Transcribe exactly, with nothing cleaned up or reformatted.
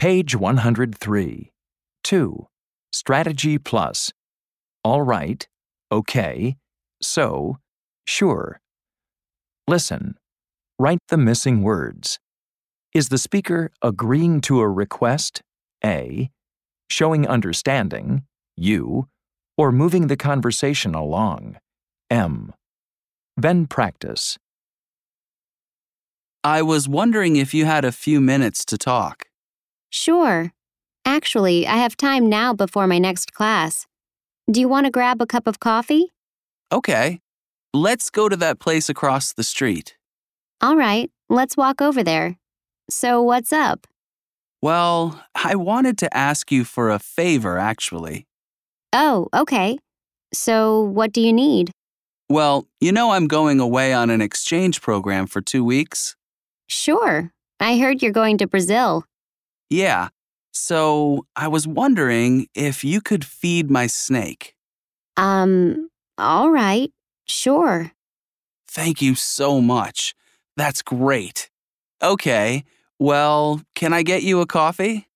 Page one hundred three. two. Strategy plus. All right, okay, so, sure. Listen. Write the missing words. Is the speaker agreeing to a request? A. Showing understanding? U. Or moving the conversation along? M. Then practice. I was wondering if you had a few minutes to talk. Sure. Actually, I have time now before my next class. Do you want to grab a cup of coffee? Okay. Let's go to that place across the street. All right, let's walk over there. So what's up? Well, I wanted to ask you for a favor, actually. Oh, okay. So what do you need? Well, you know I'm going away on an exchange program for two weeks. Sure. I heard you're going to Brazil. Yeah. So I was wondering if you could feed my snake. Um, all right. Sure. Thank you so much. That's great. Okay. Well, can I get you a coffee?